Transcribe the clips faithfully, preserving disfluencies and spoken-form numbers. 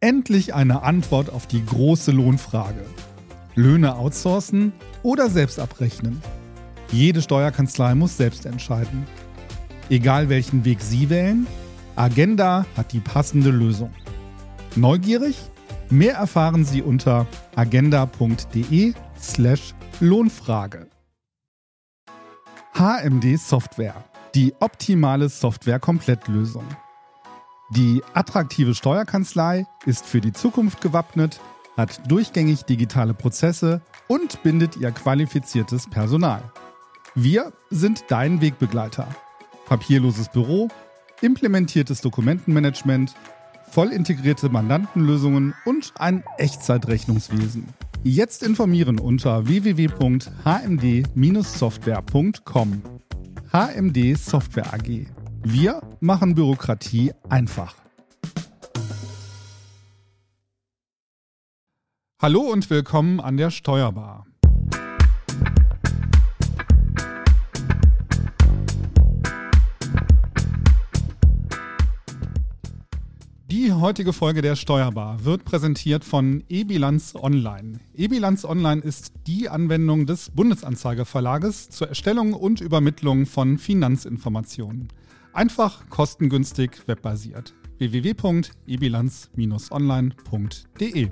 Endlich eine Antwort auf die große Lohnfrage. Löhne outsourcen oder selbst abrechnen? Jede Steuerkanzlei muss selbst entscheiden. Egal welchen Weg Sie wählen, Agenda hat die passende Lösung. Neugierig? Mehr erfahren Sie unter agenda.de slash Lohnfrage. H M D Software, die optimale Software-Komplettlösung. Die attraktive Steuerkanzlei ist für die Zukunft gewappnet, hat durchgängig digitale Prozesse und bindet ihr qualifiziertes Personal. Wir sind dein Wegbegleiter. Papierloses Büro, implementiertes Dokumentenmanagement, voll integrierte Mandantenlösungen und ein Echtzeitrechnungswesen. Jetzt informieren unter w w w punkt h m d dash software punkt com. H M D Software A G. Wir machen Bürokratie einfach. Hallo und willkommen an der Steuerbar. Die heutige Folge der Steuerbar wird präsentiert von eBilanz Online. eBilanz Online ist die Anwendung des Bundesanzeiger-Verlages zur Erstellung und Übermittlung von Finanzinformationen. Einfach, kostengünstig, webbasiert. w w w punkt e bilanz dash online punkt d e.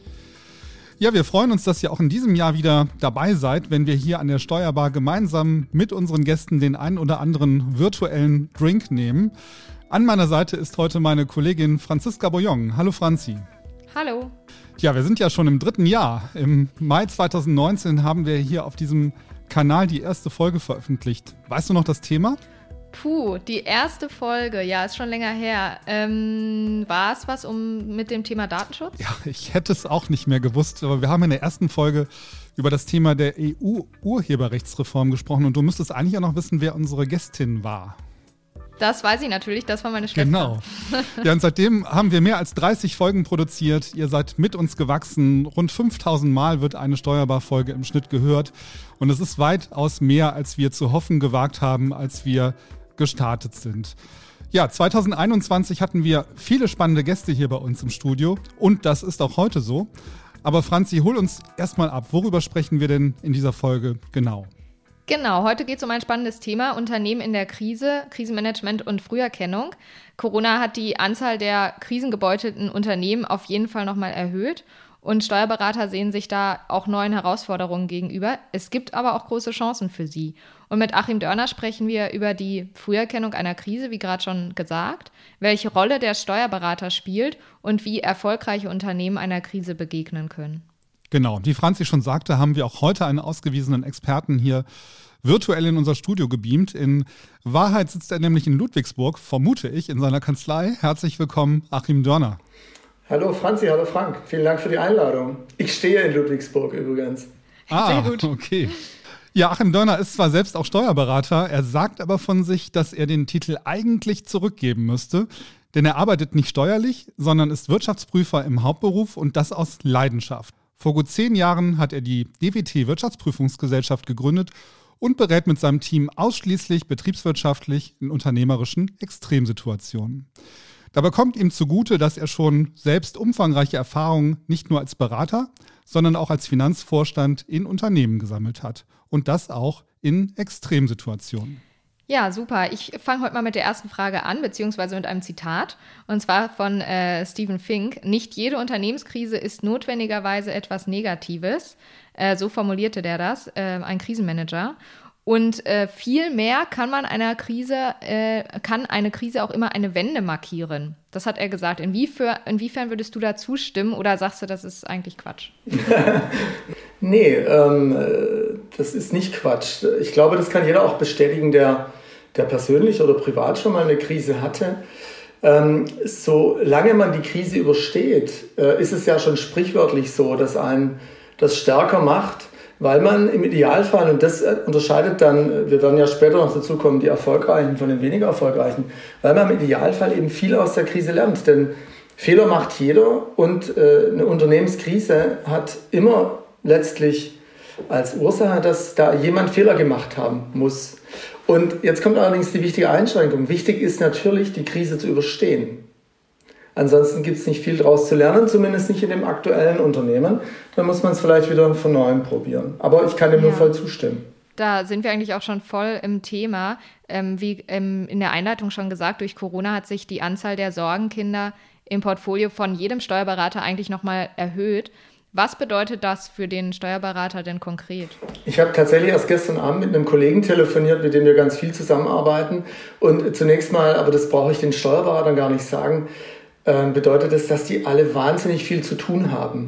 Ja, wir freuen uns, dass ihr auch in diesem Jahr wieder dabei seid, wenn wir hier an der Steuerbar gemeinsam mit unseren Gästen den einen oder anderen virtuellen Drink nehmen. An meiner Seite ist heute meine Kollegin Franziska Boyong. Hallo Franzi. Hallo. Ja, wir sind ja schon im dritten Jahr. Im Mai zwanzig neunzehn haben wir hier auf diesem Kanal die erste Folge veröffentlicht. Weißt du noch das Thema? Puh, die erste Folge, ja, ist schon länger her. Ähm, war es was um mit dem Thema Datenschutz? Ja, ich hätte es auch nicht mehr gewusst, aber wir haben in der ersten Folge über das Thema der E U-Urheberrechtsreform gesprochen und du müsstest eigentlich auch noch wissen, wer unsere Gästin war. Das weiß ich natürlich, das war meine Schwester. Genau. Ja, und seitdem haben wir mehr als dreißig Folgen produziert. Ihr seid mit uns gewachsen. Rund fünftausend Mal wird eine Steuerbar-Folge im Schnitt gehört. Und es ist weitaus mehr, als wir zu hoffen gewagt haben, als wir gestartet sind. Ja, zwanzig einundzwanzig hatten wir viele spannende Gäste hier bei uns im Studio. Und das ist auch heute so. Aber Franzi, hol uns erstmal ab. Worüber sprechen wir denn in dieser Folge genau? Genau, heute geht es um ein spannendes Thema, Unternehmen in der Krise, Krisenmanagement und Früherkennung. Corona hat die Anzahl der krisengebeutelten Unternehmen auf jeden Fall nochmal erhöht und Steuerberater sehen sich da auch neuen Herausforderungen gegenüber. Es gibt aber auch große Chancen für sie. Und mit Achim Dörner sprechen wir über die Früherkennung einer Krise, wie gerade schon gesagt, welche Rolle der Steuerberater spielt und wie erfolgreiche Unternehmen einer Krise begegnen können. Genau, wie Franzi schon sagte, haben wir auch heute einen ausgewiesenen Experten hier virtuell in unser Studio gebeamt. In Wahrheit sitzt er nämlich in Ludwigsburg, vermute ich, in seiner Kanzlei. Herzlich willkommen, Achim Dörner. Hallo Franzi, hallo Frank. Vielen Dank für die Einladung. Ich stehe in Ludwigsburg übrigens. Ah, sehr gut. Okay. Ja, Achim Dörner ist zwar selbst auch Steuerberater, er sagt aber von sich, dass er den Titel eigentlich zurückgeben müsste. Denn er arbeitet nicht steuerlich, sondern ist Wirtschaftsprüfer im Hauptberuf und das aus Leidenschaft. Vor gut zehn Jahren hat er die D W T Wirtschaftsprüfungsgesellschaft gegründet und berät mit seinem Team ausschließlich betriebswirtschaftlich in unternehmerischen Extremsituationen. Dabei kommt ihm zugute, dass er schon selbst umfangreiche Erfahrungen nicht nur als Berater, sondern auch als Finanzvorstand in Unternehmen gesammelt hat. Und das auch in Extremsituationen. Ja, super. Ich fange heute mal mit der ersten Frage an, beziehungsweise mit einem Zitat. Und zwar von äh, Steven Fink. Nicht jede Unternehmenskrise ist notwendigerweise etwas Negatives. Äh, so formulierte der das, äh, ein Krisenmanager. Und äh, viel mehr kann man einer Krise, äh, kann eine Krise auch immer eine Wende markieren. Das hat er gesagt. Inwiefern, inwiefern würdest du da zustimmen oder sagst du, das ist eigentlich Quatsch? Nee, ähm, das ist nicht Quatsch. Ich glaube, das kann jeder auch bestätigen, der, der persönlich oder privat schon mal eine Krise hatte. Ähm, solange man die Krise übersteht, äh, ist es ja schon sprichwörtlich so, dass einen das stärker macht, weil man im Idealfall, und das unterscheidet dann, wir werden ja später noch dazu kommen, die Erfolgreichen von den weniger Erfolgreichen, weil man im Idealfall eben viel aus der Krise lernt. Denn Fehler macht jeder und äh, eine Unternehmenskrise hat immer letztlich als Ursache, dass da jemand Fehler gemacht haben muss. Und jetzt kommt allerdings die wichtige Einschränkung. Wichtig ist natürlich, die Krise zu überstehen. Ansonsten gibt es nicht viel daraus zu lernen, zumindest nicht in dem aktuellen Unternehmen. Dann muss man es vielleicht wieder von Neuem probieren. Aber ich kann dem ja. nur voll zustimmen. Da sind wir eigentlich auch schon voll im Thema. Ähm, wie ähm, in der Einleitung schon gesagt, durch Corona hat sich die Anzahl der Sorgenkinder im Portfolio von jedem Steuerberater eigentlich nochmal erhöht. Was bedeutet das für den Steuerberater denn konkret? Ich habe tatsächlich erst gestern Abend mit einem Kollegen telefoniert, mit dem wir ganz viel zusammenarbeiten. Und zunächst mal, aber das brauche ich den Steuerberatern gar nicht sagen, äh, bedeutet es, dass die alle wahnsinnig viel zu tun haben.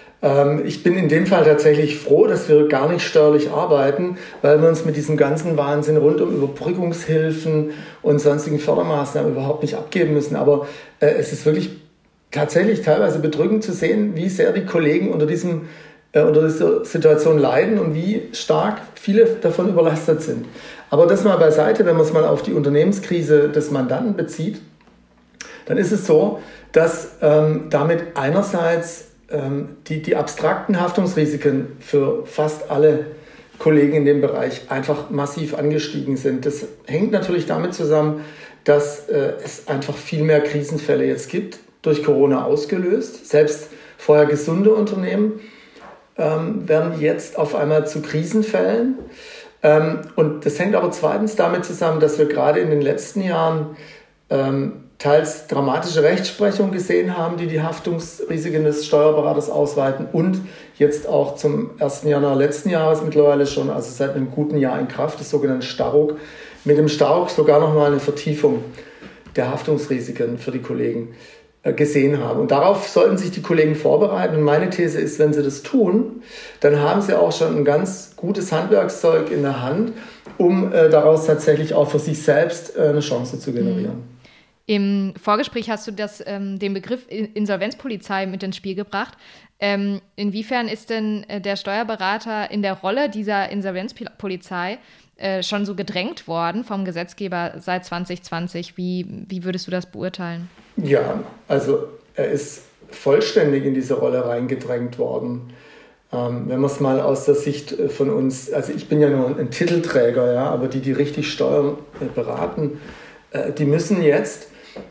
Ich bin in dem Fall tatsächlich froh, dass wir gar nicht steuerlich arbeiten, weil wir uns mit diesem ganzen Wahnsinn rund um Überbrückungshilfen und sonstigen Fördermaßnahmen überhaupt nicht abgeben müssen. Aber äh, es ist wirklich tatsächlich teilweise bedrückend zu sehen, wie sehr die Kollegen unter, diesem, äh, unter dieser Situation leiden und wie stark viele davon überlastet sind. Aber das mal beiseite, wenn man es mal auf die Unternehmenskrise des Mandanten bezieht, dann ist es so, dass ähm, damit einerseits Die, die abstrakten Haftungsrisiken für fast alle Kollegen in dem Bereich einfach massiv angestiegen sind. Das hängt natürlich damit zusammen, dass äh, es einfach viel mehr Krisenfälle jetzt gibt, durch Corona ausgelöst. Selbst vorher gesunde Unternehmen ähm, werden jetzt auf einmal zu Krisenfällen. Ähm, und das hängt aber zweitens damit zusammen, dass wir gerade in den letzten Jahren ähm, teils dramatische Rechtsprechung gesehen haben, die die Haftungsrisiken des Steuerberaters ausweiten und jetzt auch zum ersten Januar letzten Jahres mittlerweile schon, also seit einem guten Jahr in Kraft, das sogenannte Staruk, mit dem Staruk sogar nochmal eine Vertiefung der Haftungsrisiken für die Kollegen äh, gesehen haben. Und darauf sollten sich die Kollegen vorbereiten. Und meine These ist, wenn sie das tun, dann haben sie auch schon ein ganz gutes Handwerkszeug in der Hand, um äh, daraus tatsächlich auch für sich selbst äh, eine Chance zu generieren. Mhm. Im Vorgespräch hast du das, ähm, den Begriff Insolvenzpolizei mit ins Spiel gebracht. Ähm, inwiefern ist denn äh, der Steuerberater in der Rolle dieser Insolvenzpolizei äh, schon so gedrängt worden vom Gesetzgeber seit zwanzig zwanzig? Wie, wie würdest du das beurteilen? Ja, also er ist vollständig in diese Rolle reingedrängt worden. Ähm, wenn man es mal aus der Sicht von uns, also ich bin ja nur ein, ein Titelträger, ja, aber die, die richtig Steuern äh, beraten, äh, die müssen jetzt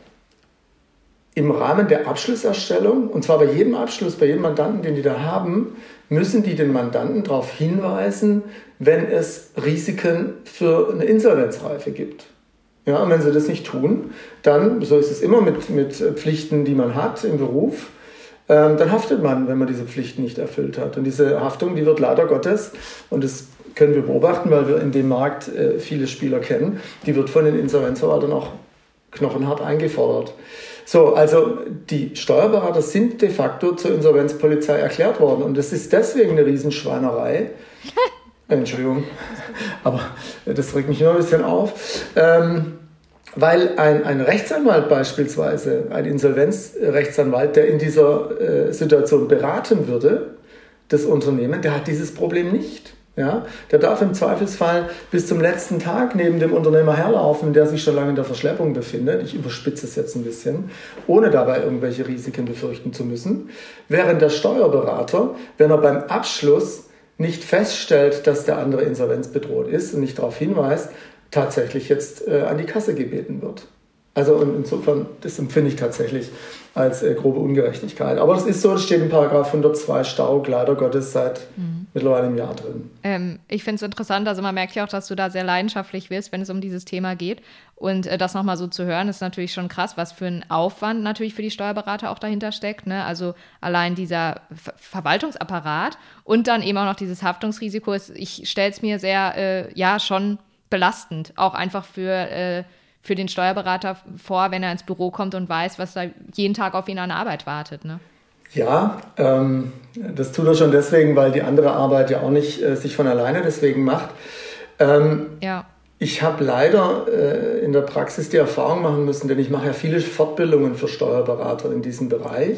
im Rahmen der Abschlusserstellung, und zwar bei jedem Abschluss, bei jedem Mandanten, den die da haben, müssen die den Mandanten darauf hinweisen, wenn es Risiken für eine Insolvenzreife gibt. Ja, und wenn sie das nicht tun, dann, so ist es immer mit, mit Pflichten, die man hat im Beruf, ähm, dann haftet man, wenn man diese Pflichten nicht erfüllt hat. Und diese Haftung, die wird leider Gottes, und das können wir beobachten, weil wir in dem Markt äh, viele Spieler kennen, die wird von den Insolvenzverwaltern auch knochenhart eingefordert. So, also die Steuerberater sind de facto zur Insolvenzpolizei erklärt worden und das ist deswegen eine Riesenschweinerei. Entschuldigung, aber das regt mich immer ein bisschen auf. Ähm, weil ein, ein Rechtsanwalt beispielsweise, ein Insolvenzrechtsanwalt, der in dieser äh, Situation beraten würde, das Unternehmen, der hat dieses Problem nicht. Ja, der darf im Zweifelsfall bis zum letzten Tag neben dem Unternehmer herlaufen, der sich schon lange in der Verschleppung befindet. Ich überspitze es jetzt ein bisschen, ohne dabei irgendwelche Risiken befürchten zu müssen. Während der Steuerberater, wenn er beim Abschluss nicht feststellt, dass der andere insolvenzbedroht ist und nicht darauf hinweist, tatsächlich jetzt äh, an die Kasse gebeten wird. Also und insofern, das empfinde ich tatsächlich als äh, grobe Ungerechtigkeit. Aber das ist so, das steht in Paragraph hundertzwei Staruk leider Gottes seit mhm. mittlerweile einem Jahr drin. Ähm, ich finde es interessant, also man merkt ja auch, dass du da sehr leidenschaftlich wirst, wenn es um dieses Thema geht. Und äh, das nochmal so zu hören, ist natürlich schon krass, was für ein Aufwand natürlich für die Steuerberater auch dahinter steckt. Ne? Also allein dieser Ver- Verwaltungsapparat und dann eben auch noch dieses Haftungsrisiko. Ist, ich stelle es mir sehr, äh, ja, schon belastend, auch einfach für äh, für den Steuerberater vor, wenn er ins Büro kommt und weiß, was da jeden Tag auf ihn an Arbeit wartet, ne? Ja, ähm, das tut er schon deswegen, weil die andere Arbeit ja auch nicht äh, sich von alleine deswegen macht. Ähm, ja. Ich habe leider äh, in der Praxis die Erfahrung machen müssen, denn ich mache ja viele Fortbildungen für Steuerberater in diesem Bereich.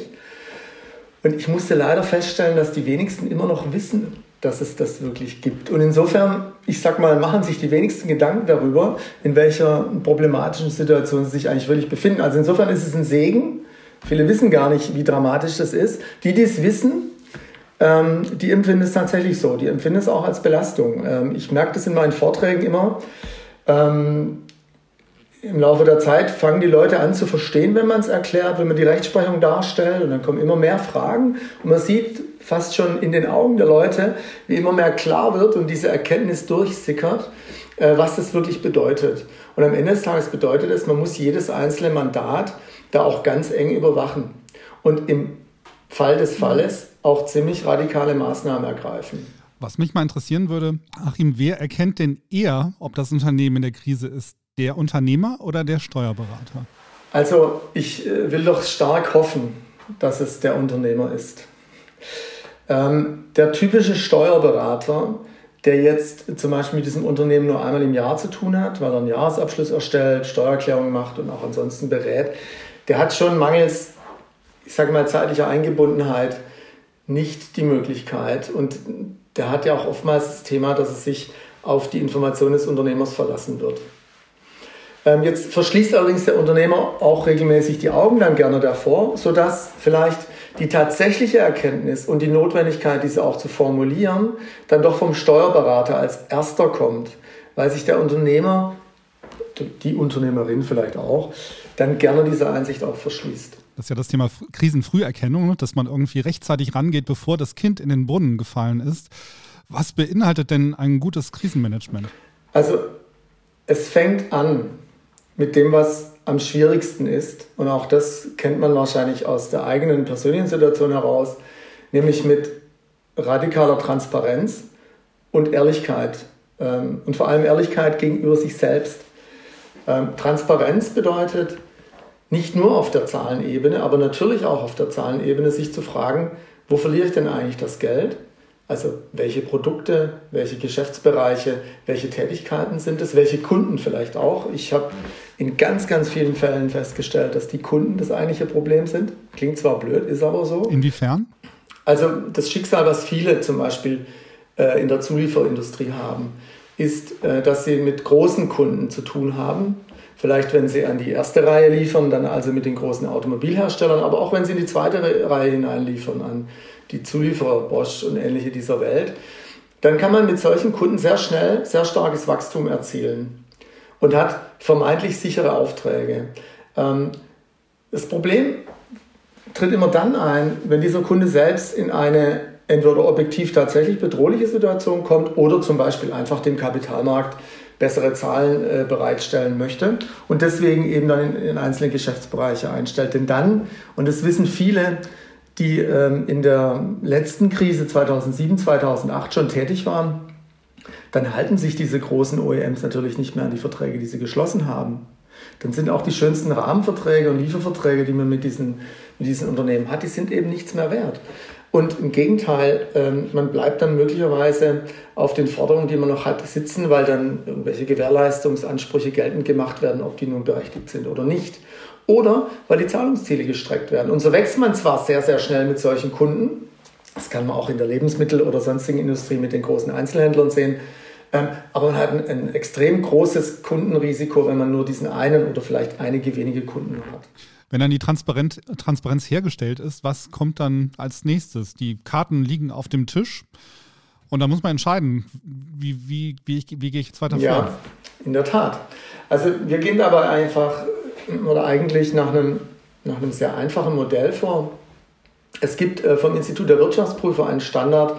Und ich musste leider feststellen, dass die wenigsten immer noch wissen, dass es das wirklich gibt. Und insofern, ich sag mal, machen sich die wenigsten Gedanken darüber, in welcher problematischen Situation sie sich eigentlich wirklich befinden. Also insofern ist es ein Segen. Viele wissen gar nicht, wie dramatisch das ist. Die, die es wissen, ähm, die empfinden es tatsächlich so. Die empfinden es auch als Belastung. Ähm, ich merke das in meinen Vorträgen immer. Ähm, im Laufe der Zeit fangen die Leute an zu verstehen, wenn man es erklärt, wenn man die Rechtsprechung darstellt, und dann kommen immer mehr Fragen und man sieht fast schon in den Augen der Leute, wie immer mehr klar wird und diese Erkenntnis durchsickert, was das wirklich bedeutet. Und am Ende des Tages bedeutet es, man muss jedes einzelne Mandat da auch ganz eng überwachen und im Fall des Falles auch ziemlich radikale Maßnahmen ergreifen. Was mich mal interessieren würde, Achim, wer erkennt denn eher, ob das Unternehmen in der Krise ist? Der Unternehmer oder der Steuerberater? Also ich äh, will doch stark hoffen, dass es der Unternehmer ist. Ähm, der typische Steuerberater, der jetzt zum Beispiel mit diesem Unternehmen nur einmal im Jahr zu tun hat, weil er einen Jahresabschluss erstellt, Steuererklärung macht und auch ansonsten berät, der hat schon mangels, ich sage mal, zeitlicher Eingebundenheit nicht die Möglichkeit. Und der hat ja auch oftmals das Thema, dass es sich auf die Information des Unternehmers verlassen wird. Jetzt verschließt allerdings der Unternehmer auch regelmäßig die Augen dann gerne davor, sodass vielleicht die tatsächliche Erkenntnis und die Notwendigkeit, diese auch zu formulieren, dann doch vom Steuerberater als erster kommt, weil sich der Unternehmer, die Unternehmerin vielleicht auch, dann gerne dieser Einsicht auch verschließt. Das ist ja das Thema Krisenfrüherkennung, dass man irgendwie rechtzeitig rangeht, bevor das Kind in den Brunnen gefallen ist. Was beinhaltet denn ein gutes Krisenmanagement? Also es fängt an mit dem, was am schwierigsten ist. Und auch das kennt man wahrscheinlich aus der eigenen persönlichen Situation heraus, nämlich mit radikaler Transparenz und Ehrlichkeit. Ähm, und vor allem Ehrlichkeit gegenüber sich selbst. Ähm, Transparenz bedeutet, nicht nur auf der Zahlenebene, aber natürlich auch auf der Zahlenebene, sich zu fragen, wo verliere ich denn eigentlich das Geld? Also welche Produkte, welche Geschäftsbereiche, welche Tätigkeiten sind es, welche Kunden vielleicht auch. Ich habe in ganz, ganz vielen Fällen festgestellt, dass die Kunden das eigentliche Problem sind. Klingt zwar blöd, ist aber so. Inwiefern? Also das Schicksal, was viele zum Beispiel äh, in der Zulieferindustrie haben, ist, äh, dass sie mit großen Kunden zu tun haben. Vielleicht, wenn sie an die erste Reihe liefern, dann also mit den großen Automobilherstellern, aber auch wenn sie in die zweite Reihe hineinliefern, an die Zulieferer Bosch und ähnliche dieser Welt, dann kann man mit solchen Kunden sehr schnell sehr starkes Wachstum erzielen und hat vermeintlich sichere Aufträge. Das Problem tritt immer dann ein, wenn dieser Kunde selbst in eine entweder objektiv tatsächlich bedrohliche Situation kommt oder zum Beispiel einfach dem Kapitalmarkt bessere Zahlen äh, bereitstellen möchte und deswegen eben dann in, in einzelne Geschäftsbereiche einstellt. Denn dann, und das wissen viele, die ähm, in der letzten Krise zweitausendsieben, zweitausendacht schon tätig waren, dann halten sich diese großen O E Ms natürlich nicht mehr an die Verträge, die sie geschlossen haben. Dann sind auch die schönsten Rahmenverträge und Lieferverträge, die man mit diesen, mit diesen Unternehmen hat, die sind eben nichts mehr wert. Und im Gegenteil, ähm, man bleibt dann möglicherweise auf den Forderungen, die man noch hat, sitzen, weil dann irgendwelche Gewährleistungsansprüche geltend gemacht werden, ob die nun berechtigt sind oder nicht. Oder weil die Zahlungsziele gestreckt werden. Und so wächst man zwar sehr, sehr schnell mit solchen Kunden, das kann man auch in der Lebensmittel- oder sonstigen Industrie mit den großen Einzelhändlern sehen, ähm, aber man hat ein, ein extrem großes Kundenrisiko, wenn man nur diesen einen oder vielleicht einige wenige Kunden hat. Wenn dann die Transparenz, Transparenz hergestellt ist, was kommt dann als nächstes? Die Karten liegen auf dem Tisch und da muss man entscheiden, wie, wie, wie, ich, wie gehe ich jetzt weiter vor? Ja, in der Tat. Also wir gehen dabei einfach oder eigentlich nach einem, nach einem sehr einfachen Modell vor. Es gibt äh, vom Institut der Wirtschaftsprüfer einen Standard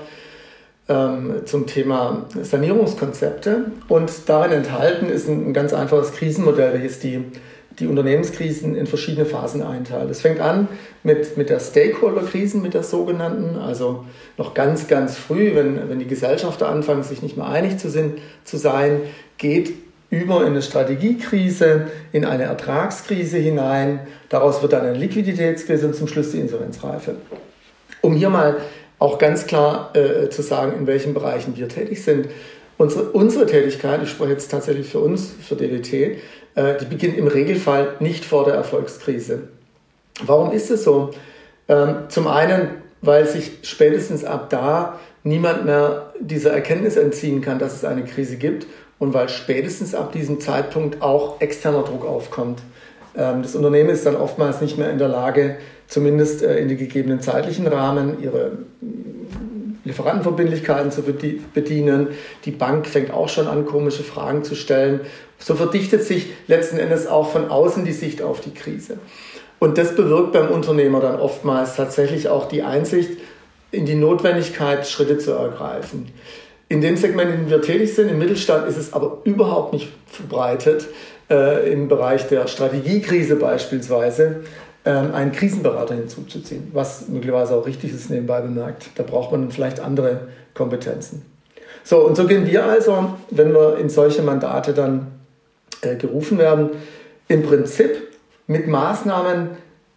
ähm, zum Thema Sanierungskonzepte und darin enthalten ist ein, ein ganz einfaches Krisenmodell, welches die die Unternehmenskrisen in verschiedene Phasen einteilt. Es fängt an mit, mit der Stakeholder-Krisen, mit der sogenannten, also noch ganz, ganz früh, wenn, wenn die Gesellschafter anfangen, sich nicht mehr einig zu, sind, zu sein, geht über in eine Strategiekrise, in eine Ertragskrise hinein. Daraus wird dann eine Liquiditätskrise und zum Schluss die Insolvenzreife. Um hier mal auch ganz klar äh, zu sagen, in welchen Bereichen wir tätig sind. Unsere, unsere Tätigkeit, ich spreche jetzt tatsächlich für uns, für D W T, äh, die beginnt im Regelfall nicht vor der Erfolgskrise. Warum ist es so? Ähm, zum einen, weil sich spätestens ab da niemand mehr dieser Erkenntnis entziehen kann, dass es eine Krise gibt und weil spätestens ab diesem Zeitpunkt auch externer Druck aufkommt. Ähm, das Unternehmen ist dann oftmals nicht mehr in der Lage, zumindest äh, in den gegebenen zeitlichen Rahmen, ihre Lieferantenverbindlichkeiten zu bedienen. Die Bank fängt auch schon an, komische Fragen zu stellen. So verdichtet sich letzten Endes auch von außen die Sicht auf die Krise. Und das bewirkt beim Unternehmer dann oftmals tatsächlich auch die Einsicht in die Notwendigkeit, Schritte zu ergreifen. In dem Segment, in dem wir tätig sind, im Mittelstand, ist es aber überhaupt nicht verbreitet, äh, im Bereich der Strategiekrise beispielsweise, äh, einen Krisenberater hinzuzuziehen, was möglicherweise auch richtig ist, nebenbei bemerkt. Da braucht man vielleicht andere Kompetenzen. So, und so gehen wir also, wenn wir in solche Mandate dann äh, gerufen werden, im Prinzip mit Maßnahmen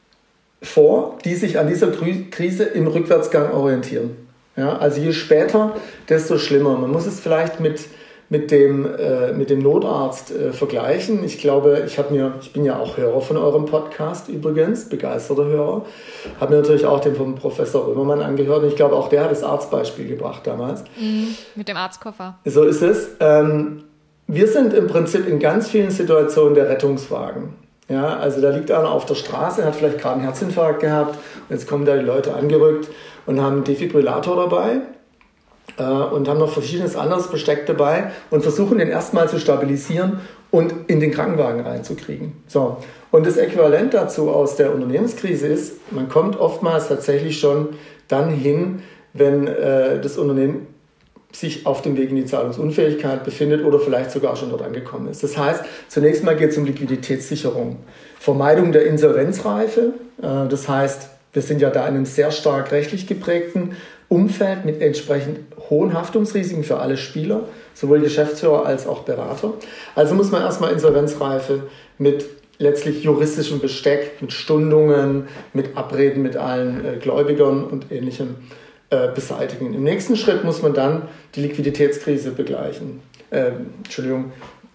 vor, die sich an dieser Krise im Rückwärtsgang orientieren. Ja, also je später, desto schlimmer. Man muss es vielleicht mit, mit, dem, äh, mit dem Notarzt äh, vergleichen. Ich glaube, ich, hab mir, ich bin ja auch Hörer von eurem Podcast übrigens, begeisterter Hörer. Habe mir natürlich auch den vom Professor Römermann angehört. Und ich glaube, auch der hat das Arztbeispiel gebracht damals. Mhm, mit dem Arztkoffer. So ist es. Ähm, wir sind im Prinzip in ganz vielen Situationen der Rettungswagen. Ja, also da liegt einer auf der Straße, hat vielleicht gerade einen Herzinfarkt gehabt. Und jetzt kommen da die Leute angerückt und haben einen Defibrillator dabei äh, und haben noch verschiedenes anderes Besteck dabei und versuchen den erstmal zu stabilisieren und in den Krankenwagen reinzukriegen. So. Und das Äquivalent dazu aus der Unternehmenskrise ist, man kommt oftmals tatsächlich schon dann hin, wenn äh, das Unternehmen sich auf dem Weg in die Zahlungsunfähigkeit befindet oder vielleicht sogar schon dort angekommen ist. Das heißt, zunächst mal geht es um Liquiditätssicherung, Vermeidung der Insolvenzreife. Äh, das heißt, wir sind ja da in einem sehr stark rechtlich geprägten Umfeld mit entsprechend hohen Haftungsrisiken für alle Spieler, sowohl Geschäftsführer als auch Berater. Also muss man erstmal Insolvenzreife mit letztlich juristischem Besteck, mit Stundungen, mit Abreden mit allen äh, Gläubigern und Ähnlichem äh, beseitigen. Im nächsten Schritt muss man dann die Liquiditätskrise begleichen, äh, Entschuldigung,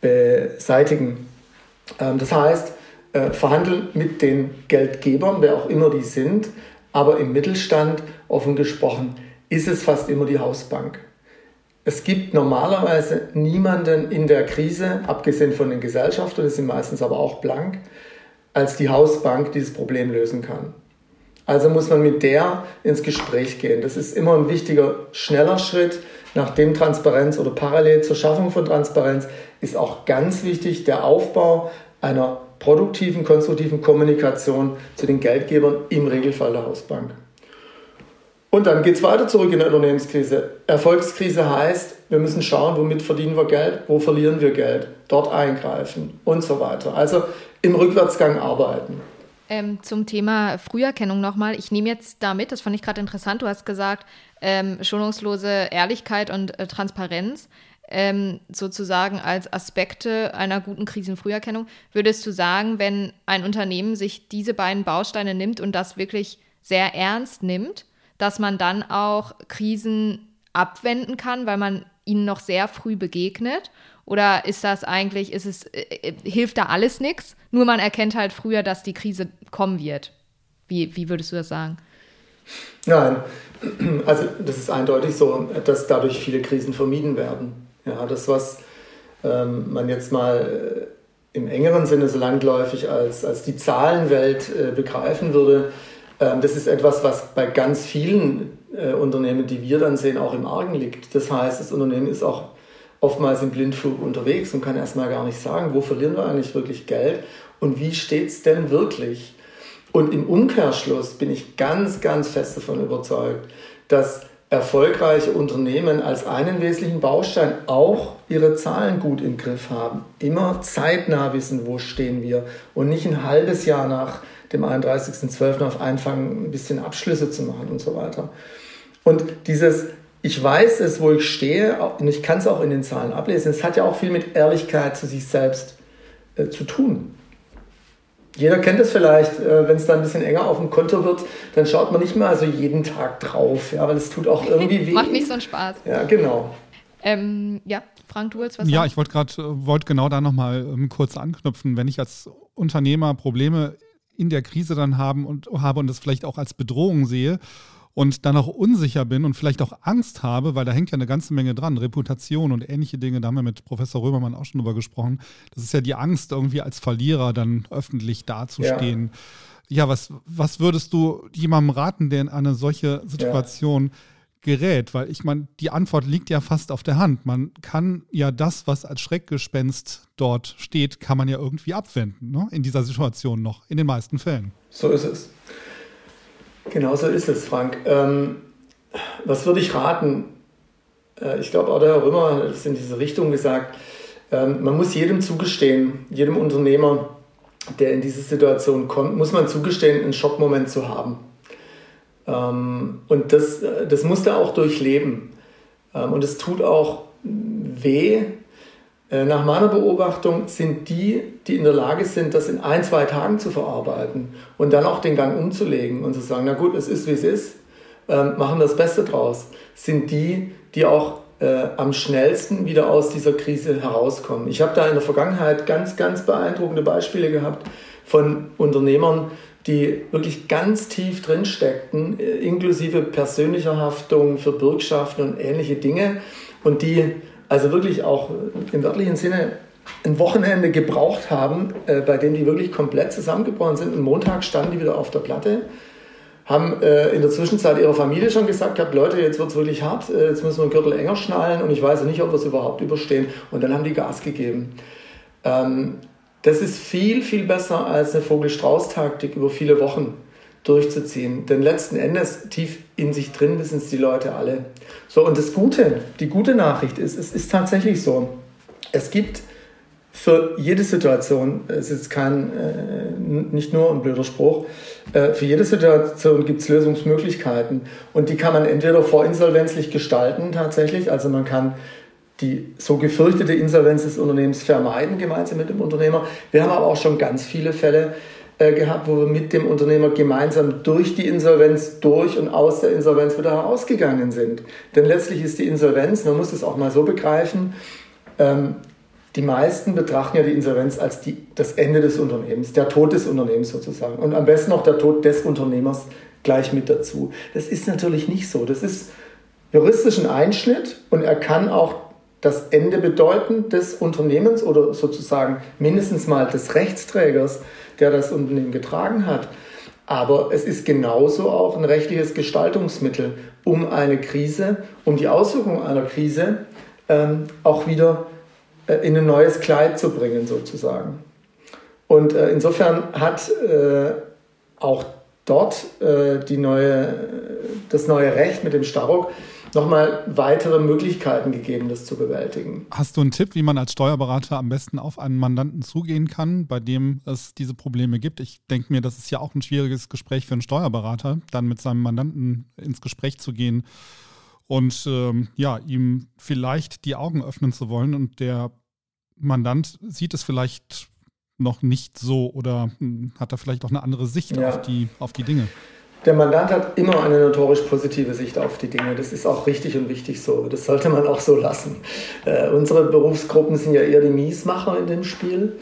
beseitigen. Ähm, das heißt, äh, verhandeln mit den Geldgebern, wer auch immer die sind, aber im Mittelstand, offen gesprochen, ist es fast immer die Hausbank. Es gibt normalerweise niemanden in der Krise, abgesehen von den Gesellschaftern, die sind meistens aber auch blank, als die Hausbank dieses Problem lösen kann. Also muss man mit der ins Gespräch gehen. Das ist immer ein wichtiger, schneller Schritt. Nachdem Transparenz oder parallel zur Schaffung von Transparenz ist auch ganz wichtig der Aufbau einer produktiven, konstruktiven Kommunikation zu den Geldgebern, im Regelfall der Hausbank. Und dann geht es weiter zurück in der Unternehmenskrise. Erfolgskrise heißt, wir müssen schauen, womit verdienen wir Geld, wo verlieren wir Geld, dort eingreifen und so weiter. Also im Rückwärtsgang arbeiten. Ähm, zum Thema Früherkennung nochmal. Ich nehme jetzt damit, das fand ich gerade interessant, du hast gesagt, ähm, schonungslose Ehrlichkeit und äh, Transparenz ähm, sozusagen als Aspekte einer guten Krisenfrüherkennung. Würdest du sagen, wenn ein Unternehmen sich diese beiden Bausteine nimmt und das wirklich sehr ernst nimmt, dass man dann auch Krisen abwenden kann, weil man ihnen noch sehr früh begegnet? Oder ist das eigentlich, ist es, äh, hilft da alles nichts? Nur man erkennt halt früher, dass die Krise kommen wird. Wie, wie würdest du das sagen? Nein, also das ist eindeutig so, dass dadurch viele Krisen vermieden werden. Ja, das, was ähm, man jetzt mal äh, im engeren Sinne so landläufig als, als die Zahlenwelt äh, begreifen würde, äh, das ist etwas, was bei ganz vielen äh, Unternehmen, die wir dann sehen, auch im Argen liegt. Das heißt, das Unternehmen ist auch oftmals im Blindflug unterwegs und kann erstmal gar nicht sagen, wo verlieren wir eigentlich wirklich Geld und wie steht es denn wirklich? Und im Umkehrschluss bin ich ganz, ganz fest davon überzeugt, dass erfolgreiche Unternehmen als einen wesentlichen Baustein auch ihre Zahlen gut im Griff haben. Immer zeitnah wissen, wo stehen wir und nicht ein halbes Jahr nach dem einunddreißigsten zwölften auf anfangen, ein bisschen Abschlüsse zu machen und so weiter. Und dieses Ich weiß es, wo ich stehe, und ich kann es auch in den Zahlen ablesen. Es hat ja auch viel mit Ehrlichkeit zu sich selbst äh, zu tun. Jeder kennt es vielleicht, äh, wenn es dann ein bisschen enger auf dem Konto wird, dann schaut man nicht mehr also jeden Tag drauf, ja, weil es tut auch irgendwie weh. Macht nicht so einen Spaß. Ja, genau. Ähm, ja, Frank, du willst was sagen? Ja, ich wollte gerade, wollte genau da nochmal ähm, kurz anknüpfen. Wenn ich als Unternehmer Probleme in der Krise dann haben und habe und das vielleicht auch als Bedrohung sehe, und dann auch unsicher bin und vielleicht auch Angst habe, weil da hängt ja eine ganze Menge dran, Reputation und ähnliche Dinge, da haben wir mit Professor Römermann auch schon drüber gesprochen. Das ist ja die Angst, irgendwie als Verlierer dann öffentlich dazustehen. Ja, ja was, was würdest du jemandem raten, der in eine solche Situation ja. gerät, weil ich meine, die Antwort liegt ja fast auf der Hand. Man kann ja das, was als Schreckgespenst dort steht, kann man ja irgendwie abwenden, ne? In dieser Situation noch, in den meisten Fällen. So ist es. Genau so ist es, Frank. Ähm, was würde ich raten? Äh, ich glaube, auch der Herr Römer hat es in diese Richtung gesagt. Ähm, man muss jedem zugestehen, jedem Unternehmer, der in diese Situation kommt, muss man zugestehen, einen Schockmoment zu haben. Ähm, und das, das muss er auch durchleben. Ähm, und es tut auch weh. Äh, nach meiner Beobachtung sind die, die in der Lage sind, das in ein, zwei Tagen zu verarbeiten und dann auch den Gang umzulegen und zu sagen, na gut, es ist, wie es ist, ähm, machen wir das Beste draus, sind die, die auch äh, am schnellsten wieder aus dieser Krise herauskommen. Ich habe da in der Vergangenheit ganz, ganz beeindruckende Beispiele gehabt von Unternehmern, die wirklich ganz tief drin steckten, äh, inklusive persönlicher Haftung für Bürgschaften und ähnliche Dinge und die also wirklich auch im wörtlichen Sinne ein Wochenende gebraucht haben, äh, bei denen die wirklich komplett zusammengebrochen sind. Und Montag standen die wieder auf der Platte, haben äh, in der Zwischenzeit ihrer Familie schon gesagt gehabt, Leute, jetzt wird es wirklich hart, äh, jetzt müssen wir den Gürtel enger schnallen und ich weiß nicht, ob wir es überhaupt überstehen. Und dann haben die Gas gegeben. Ähm, das ist viel, viel besser als eine Vogel-Strauß-Taktik über viele Wochen durchzuziehen. Denn letzten Endes, tief in sich drin, wissen es die Leute alle. So, und das Gute, die gute Nachricht ist, es ist tatsächlich so, es gibt für jede Situation, es ist kein, äh, nicht nur ein blöder Spruch, äh, für jede Situation gibt es Lösungsmöglichkeiten. Und die kann man entweder vorinsolvenzlich gestalten tatsächlich, also man kann die so gefürchtete Insolvenz des Unternehmens vermeiden, gemeinsam mit dem Unternehmer. Wir haben aber auch schon ganz viele Fälle äh, gehabt, wo wir mit dem Unternehmer gemeinsam durch die Insolvenz, durch und aus der Insolvenz wieder herausgegangen sind. Denn letztlich ist die Insolvenz, man muss es auch mal so begreifen, ähm, die meisten betrachten ja die Insolvenz als die, das Ende des Unternehmens, der Tod des Unternehmens sozusagen. Und am besten noch der Tod des Unternehmers gleich mit dazu. Das ist natürlich nicht so. Das ist juristisch ein Einschnitt und er kann auch das Ende bedeuten des Unternehmens oder sozusagen mindestens mal des Rechtsträgers, der das Unternehmen getragen hat. Aber es ist genauso auch ein rechtliches Gestaltungsmittel, um eine Krise, um die Auswirkungen einer Krise ähm, auch wieder in ein neues Kleid zu bringen sozusagen. Und äh, insofern hat äh, auch dort äh, die neue, das neue Recht mit dem Starrock nochmal weitere Möglichkeiten gegeben, das zu bewältigen. Hast du einen Tipp, wie man als Steuerberater am besten auf einen Mandanten zugehen kann, bei dem es diese Probleme gibt? Ich denke mir, das ist ja auch ein schwieriges Gespräch für einen Steuerberater, dann mit seinem Mandanten ins Gespräch zu gehen und ähm, ja, ihm vielleicht die Augen öffnen zu wollen und der Mandant sieht es vielleicht noch nicht so oder hm, hat da vielleicht auch eine andere Sicht ja. auf die, auf die Dinge. Der Mandant hat immer eine notorisch positive Sicht auf die Dinge. Das ist auch richtig und wichtig so. Das sollte man auch so lassen. Äh, unsere Berufsgruppen sind ja eher die Miesmacher in dem Spiel.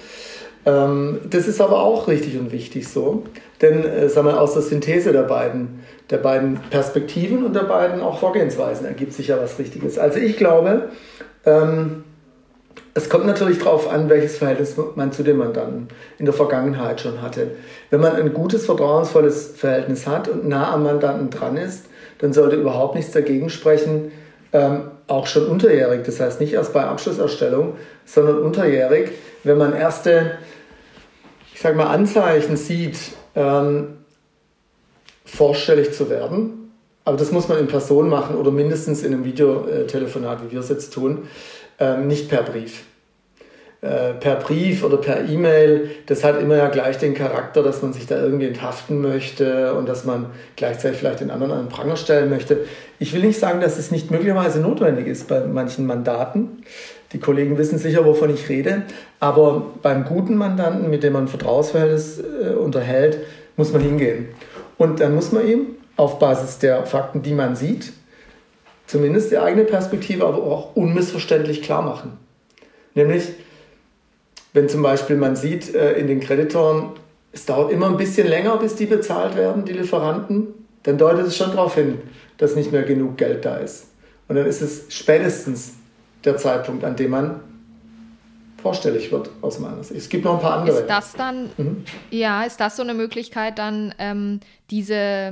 Ähm, das ist aber auch richtig und wichtig so. Denn äh, sagen wir, aus der Synthese der beiden, der beiden Perspektiven und der beiden auch Vorgehensweisen ergibt sich ja was Richtiges. Also ich glaube, ähm, es kommt natürlich darauf an, welches Verhältnis man zu dem Mandanten in der Vergangenheit schon hatte. Wenn man ein gutes, vertrauensvolles Verhältnis hat und nah am Mandanten dran ist, dann sollte überhaupt nichts dagegen sprechen, ähm, auch schon unterjährig, das heißt nicht erst bei Abschlusserstellung, sondern unterjährig, wenn man erste, ich sag mal, Anzeichen sieht, ähm, vorstellig zu werden. Aber das muss man in Person machen oder mindestens in einem Videotelefonat, wie wir es jetzt tun. Ähm, nicht per Brief. Äh, per Brief oder per E-Mail, das hat immer ja gleich den Charakter, dass man sich da irgendwie enthaften möchte und dass man gleichzeitig vielleicht den anderen an den Pranger stellen möchte. Ich will nicht sagen, dass es nicht möglicherweise notwendig ist bei manchen Mandaten. Die Kollegen wissen sicher, wovon ich rede. Aber beim guten Mandanten, mit dem man ein Vertrauensverhältnis äh, unterhält, muss man hingehen. Und dann muss man ihm auf Basis der Fakten, die man sieht, zumindest die eigene Perspektive, aber auch unmissverständlich klar machen. Nämlich, wenn zum Beispiel man sieht äh, in den Kreditoren, es dauert immer ein bisschen länger, bis die bezahlt werden, die Lieferanten, dann deutet es schon darauf hin, dass nicht mehr genug Geld da ist. Und dann ist es spätestens der Zeitpunkt, an dem man vorstellig wird, aus meiner Sicht. Es gibt noch ein paar andere. Ist das dann, mhm. ja, ist das so eine Möglichkeit, dann ähm, diese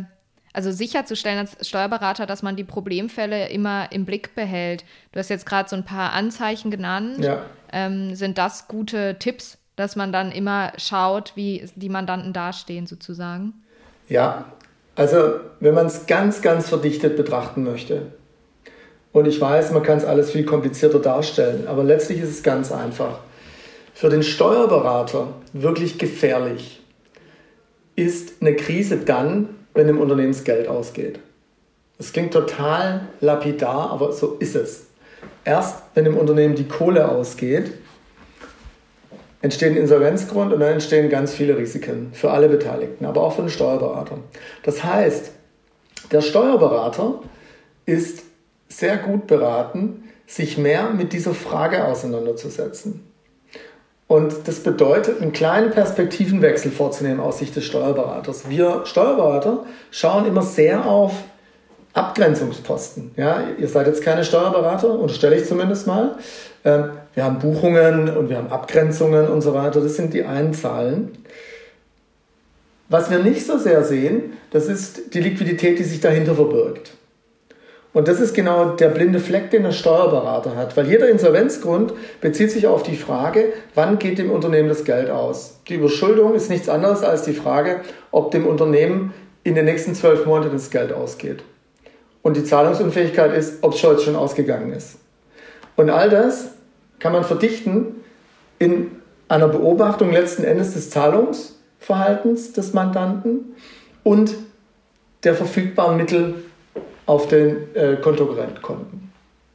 also sicherzustellen als Steuerberater, dass man die Problemfälle immer im Blick behält? Du hast jetzt gerade so ein paar Anzeichen genannt. Ja. Ähm, sind das gute Tipps, dass man dann immer schaut, wie die Mandanten dastehen sozusagen? Ja, also wenn man es ganz, ganz verdichtet betrachten möchte, und ich weiß, man kann es alles viel komplizierter darstellen, aber letztlich ist es ganz einfach. Für den Steuerberater wirklich gefährlich ist eine Krise dann, wenn dem Unternehmen das Geld ausgeht. Das klingt total lapidar, aber so ist es. Erst wenn dem Unternehmen die Kohle ausgeht, entsteht ein Insolvenzgrund und dann entstehen ganz viele Risiken für alle Beteiligten, aber auch für den Steuerberater. Das heißt, der Steuerberater ist sehr gut beraten, sich mehr mit dieser Frage auseinanderzusetzen. Und das bedeutet, einen kleinen Perspektivenwechsel vorzunehmen aus Sicht des Steuerberaters. Wir Steuerberater schauen immer sehr auf Abgrenzungsposten. Ja, ihr seid jetzt keine Steuerberater, unterstelle ich zumindest mal. Ähm, wir haben Buchungen und wir haben Abgrenzungen und so weiter. Das sind die einen Zahlen. Was wir nicht so sehr sehen, das ist die Liquidität, die sich dahinter verbirgt. Und das ist genau der blinde Fleck, den der Steuerberater hat. Weil jeder Insolvenzgrund bezieht sich auf die Frage, wann geht dem Unternehmen das Geld aus? Die Überschuldung ist nichts anderes als die Frage, ob dem Unternehmen in den nächsten zwölf Monaten das Geld ausgeht. Und die Zahlungsunfähigkeit ist, ob es schon, schon ausgegangen ist. Und all das kann man verdichten in einer Beobachtung letzten Endes des Zahlungsverhaltens des Mandanten und der verfügbaren Mittel auf den äh, Kontokorrentkonten.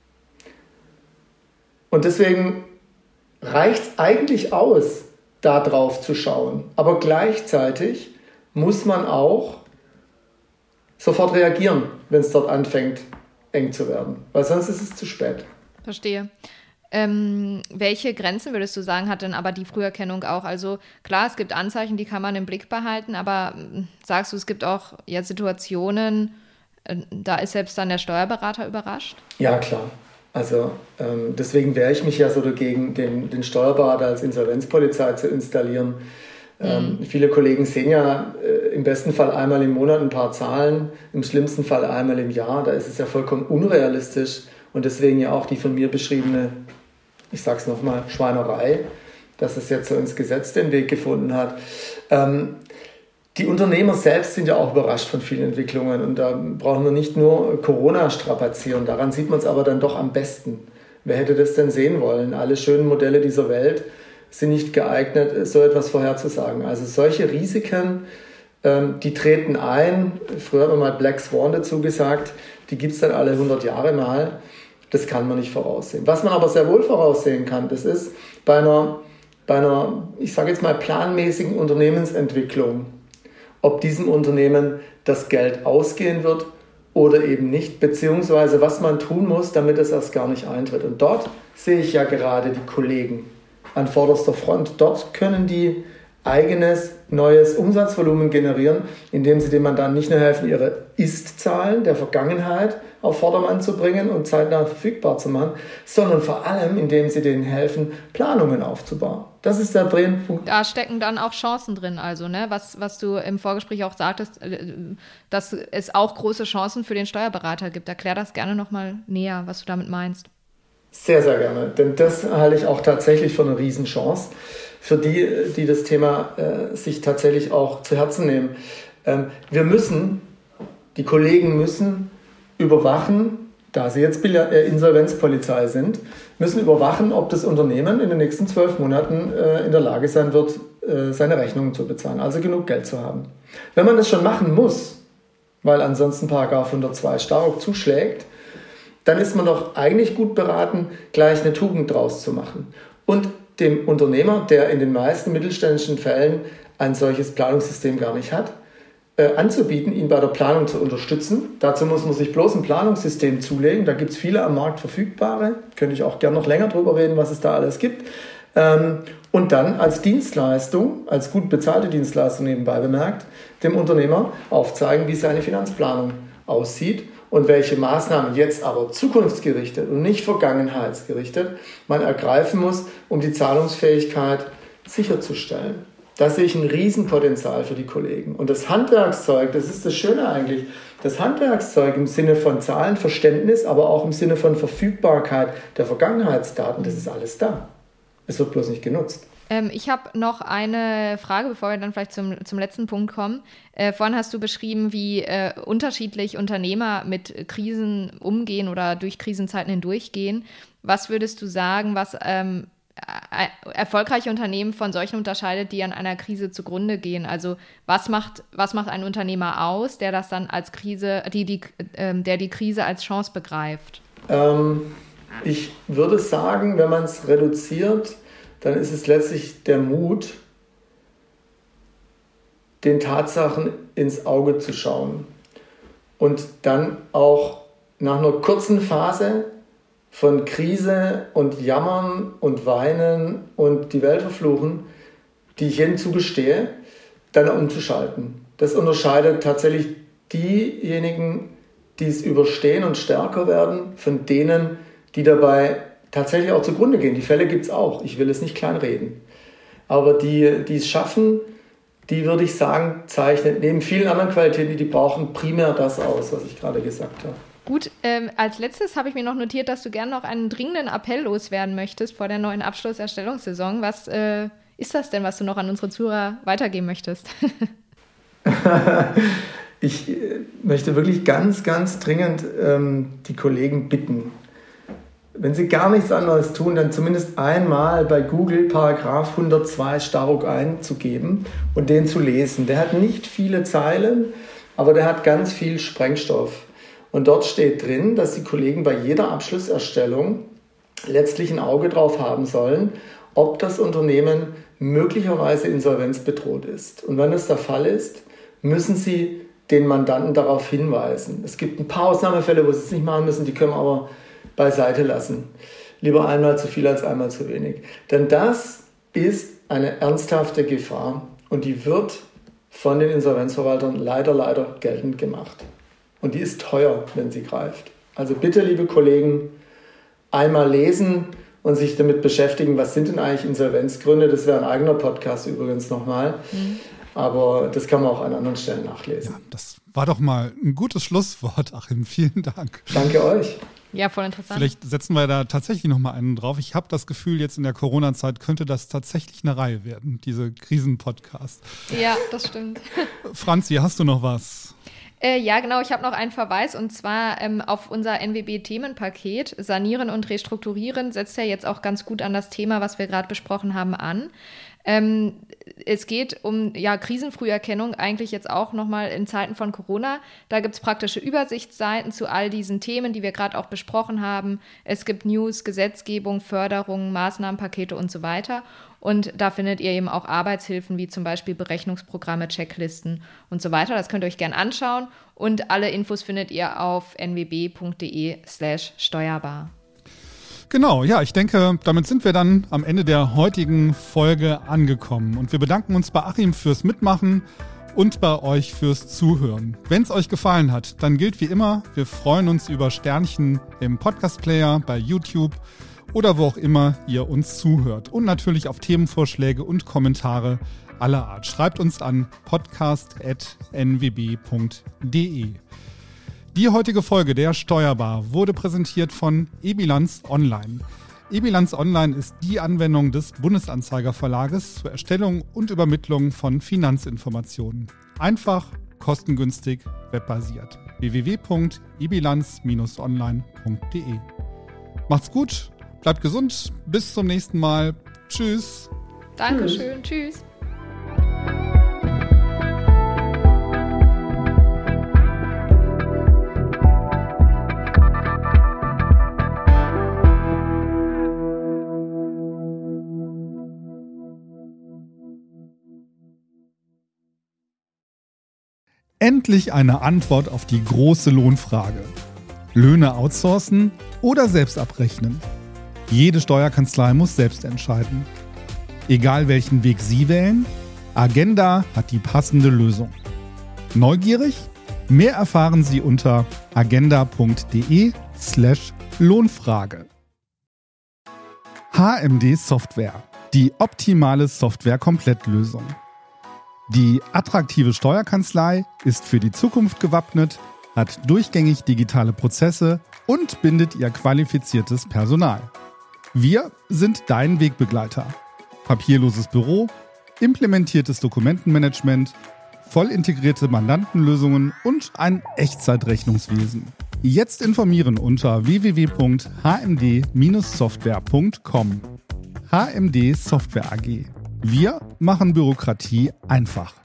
Und deswegen reicht es eigentlich aus, da drauf zu schauen. Aber gleichzeitig muss man auch sofort reagieren, wenn es dort anfängt, eng zu werden. Weil sonst ist es zu spät. Verstehe. Ähm, welche Grenzen, würdest du sagen, hat denn aber die Früherkennung auch? Also klar, es gibt Anzeichen, die kann man im Blick behalten, aber sagst du, es gibt auch ja, Situationen, da ist selbst dann der Steuerberater überrascht? Ja, klar. Also ähm, deswegen wehre ich mich ja so dagegen, den, den Steuerberater als Insolvenzpolizei zu installieren. Ähm, mhm. Viele Kollegen sehen ja äh, im besten Fall einmal im Monat ein paar Zahlen, im schlimmsten Fall einmal im Jahr. Da ist es ja vollkommen unrealistisch und deswegen ja auch die von mir beschriebene, ich sage es nochmal, Schweinerei, dass es jetzt so ins Gesetz den Weg gefunden hat. Ähm, Die Unternehmer selbst sind ja auch überrascht von vielen Entwicklungen und da brauchen wir nicht nur Corona strapazieren, daran sieht man es aber dann doch am besten. Wer hätte das denn sehen wollen? Alle schönen Modelle dieser Welt sind nicht geeignet, so etwas vorherzusagen. Also solche Risiken, ähm, die treten ein, früher hat man mal Black Swan dazu gesagt, die gibt es dann alle hundert Jahre mal, das kann man nicht voraussehen. Was man aber sehr wohl voraussehen kann, das ist bei einer, bei einer ich sage jetzt mal planmäßigen Unternehmensentwicklung, ob diesem Unternehmen das Geld ausgehen wird oder eben nicht, beziehungsweise was man tun muss, damit es erst gar nicht eintritt. Und dort sehe ich ja gerade die Kollegen an vorderster Front. Dort können die eigenes, neues Umsatzvolumen generieren, indem sie dem Mandanten nicht nur helfen, ihre Ist-Zahlen der Vergangenheit auf Vordermann zu bringen und zeitnah verfügbar zu machen, sondern vor allem, indem sie denen helfen, Planungen aufzubauen. Das ist der Drehpunkt. Da stecken dann auch Chancen drin, also, ne? was, was du im Vorgespräch auch sagtest, dass es auch große Chancen für den Steuerberater gibt. Erklär das gerne nochmal näher, was du damit meinst. Sehr, sehr gerne, denn das halte ich auch tatsächlich für eine Riesenchance für die, die das Thema äh, sich tatsächlich auch zu Herzen nehmen. Ähm, wir müssen, die Kollegen müssen überwachen, da sie jetzt Insolvenzpolizei sind, müssen überwachen, ob das Unternehmen in den nächsten zwölf Monaten äh, in der Lage sein wird, äh, seine Rechnungen zu bezahlen, also genug Geld zu haben. Wenn man das schon machen muss, weil ansonsten Paragraph hundertzwei stark zuschlägt, dann ist man doch eigentlich gut beraten, gleich eine Tugend draus zu machen. Und dem Unternehmer, der in den meisten mittelständischen Fällen ein solches Planungssystem gar nicht hat, äh, anzubieten, ihn bei der Planung zu unterstützen. Dazu muss man sich bloß ein Planungssystem zulegen. Da gibt es viele am Markt verfügbare. Könnte ich auch gerne noch länger drüber reden, was es da alles gibt. Ähm, und dann als Dienstleistung, als gut bezahlte Dienstleistung nebenbei bemerkt, dem Unternehmer aufzeigen, wie seine Finanzplanung aussieht und welche Maßnahmen jetzt aber zukunftsgerichtet und nicht vergangenheitsgerichtet man ergreifen muss, um die Zahlungsfähigkeit sicherzustellen. Da sehe ich ein Riesenpotenzial für die Kollegen. Und das Handwerkszeug, das ist das Schöne eigentlich, das Handwerkszeug im Sinne von Zahlenverständnis, aber auch im Sinne von Verfügbarkeit der Vergangenheitsdaten, das ist alles da. Es wird bloß nicht genutzt. Ähm, ich habe noch eine Frage, bevor wir dann vielleicht zum, zum letzten Punkt kommen. Äh, vorhin hast du beschrieben, wie äh, unterschiedlich Unternehmer mit Krisen umgehen oder durch Krisenzeiten hindurchgehen. Was würdest du sagen, was ähm, erfolgreiche Unternehmen von solchen unterscheidet, die an einer Krise zugrunde gehen? Also was macht, was macht ein Unternehmer aus, der das dann als Krise, die, die, äh, der die Krise als Chance begreift? Ähm, ich würde sagen, wenn man es reduziert, dann ist es letztlich der Mut, den Tatsachen ins Auge zu schauen und dann auch nach einer kurzen Phase von Krise und Jammern und Weinen und die Welt verfluchen, die ich jedem zugestehe, dann umzuschalten. Das unterscheidet tatsächlich diejenigen, die es überstehen und stärker werden, von denen, die dabei tatsächlich auch zugrunde gehen. Die Fälle gibt es auch. Ich will es nicht kleinreden. Aber die, die es schaffen, die würde ich sagen, zeichnet neben vielen anderen Qualitäten, die die brauchen, primär das aus, was ich gerade gesagt habe. Gut, ähm, als letztes habe ich mir noch notiert, dass du gerne noch einen dringenden Appell loswerden möchtest vor der neuen Abschlusserstellungssaison. Was äh, ist das denn, was du noch an unsere Zuhörer weitergeben möchtest? Ich äh, möchte wirklich ganz, ganz dringend ähm, die Kollegen bitten, wenn sie gar nichts anderes tun, dann zumindest einmal bei Google Paragraph hundertzwei Staruk einzugeben und den zu lesen. Der hat nicht viele Zeilen, aber der hat ganz viel Sprengstoff. Und dort steht drin, dass die Kollegen bei jeder Abschlusserstellung letztlich ein Auge drauf haben sollen, ob das Unternehmen möglicherweise insolvenzbedroht ist. Und wenn das der Fall ist, müssen sie den Mandanten darauf hinweisen. Es gibt ein paar Ausnahmefälle, wo sie es nicht machen müssen, die können wir aber beiseite lassen. Lieber einmal zu viel als einmal zu wenig. Denn das ist eine ernsthafte Gefahr und die wird von den Insolvenzverwaltern leider, leider geltend gemacht. Und die ist teuer, wenn sie greift. Also bitte, liebe Kollegen, einmal lesen und sich damit beschäftigen, was sind denn eigentlich Insolvenzgründe? Das wäre ein eigener Podcast übrigens nochmal. Mhm. Aber das kann man auch an anderen Stellen nachlesen. Ja, das war doch mal ein gutes Schlusswort, Achim. Vielen Dank. Danke euch. Ja, voll interessant. Vielleicht setzen wir da tatsächlich noch mal einen drauf. Ich habe das Gefühl, jetzt in der Corona-Zeit könnte das tatsächlich eine Reihe werden, diese Krisen-Podcast. Ja, das stimmt. Franzi, hast du noch was? Äh, ja, genau. Ich habe noch einen Verweis und zwar ähm, auf unser N W B-Themenpaket. Sanieren und Restrukturieren setzt ja jetzt auch ganz gut an das Thema, was wir gerade besprochen haben, an. Ähm, es geht um ja, Krisenfrüherkennung, eigentlich jetzt auch nochmal in Zeiten von Corona. Da gibt es praktische Übersichtsseiten zu all diesen Themen, die wir gerade auch besprochen haben. Es gibt News, Gesetzgebung, Förderung, Maßnahmenpakete und so weiter. Und da findet ihr eben auch Arbeitshilfen, wie zum Beispiel Berechnungsprogramme, Checklisten und so weiter. Das könnt ihr euch gerne anschauen. Und alle Infos findet ihr auf n w b punkt d e slash steuerbar. Genau, ja, ich denke, damit sind wir dann am Ende der heutigen Folge angekommen. Und wir bedanken uns bei Achim fürs Mitmachen und bei euch fürs Zuhören. Wenn es euch gefallen hat, dann gilt wie immer, wir freuen uns über Sternchen im Podcast-Player, bei YouTube oder wo auch immer ihr uns zuhört. Und natürlich auf Themenvorschläge und Kommentare aller Art. Schreibt uns an podcast at n w b punkt d e. Die heutige Folge der Steuerbar wurde präsentiert von eBilanz Online. eBilanz Online ist die Anwendung des Bundesanzeiger Verlages zur Erstellung und Übermittlung von Finanzinformationen. Einfach, kostengünstig, webbasiert. w w w punkt e bilanz dash online punkt d e. Macht's gut, bleibt gesund, bis zum nächsten Mal. Tschüss. Dankeschön, tschüss. tschüss. Endlich eine Antwort auf die große Lohnfrage. Löhne outsourcen oder selbst abrechnen? Jede Steuerkanzlei muss selbst entscheiden. Egal welchen Weg Sie wählen, Agenda hat die passende Lösung. Neugierig? Mehr erfahren Sie unter agenda punkt d e slash Lohnfrage. H M D Software, die optimale Software-Komplettlösung. Die attraktive Steuerkanzlei ist für die Zukunft gewappnet, hat durchgängig digitale Prozesse und bindet ihr qualifiziertes Personal. Wir sind dein Wegbegleiter. Papierloses Büro, implementiertes Dokumentenmanagement, voll integrierte Mandantenlösungen und ein Echtzeitrechnungswesen. Jetzt informieren unter w w w punkt h m d Bindestrich software punkt com. H M D Software A G. Wir machen Bürokratie einfach.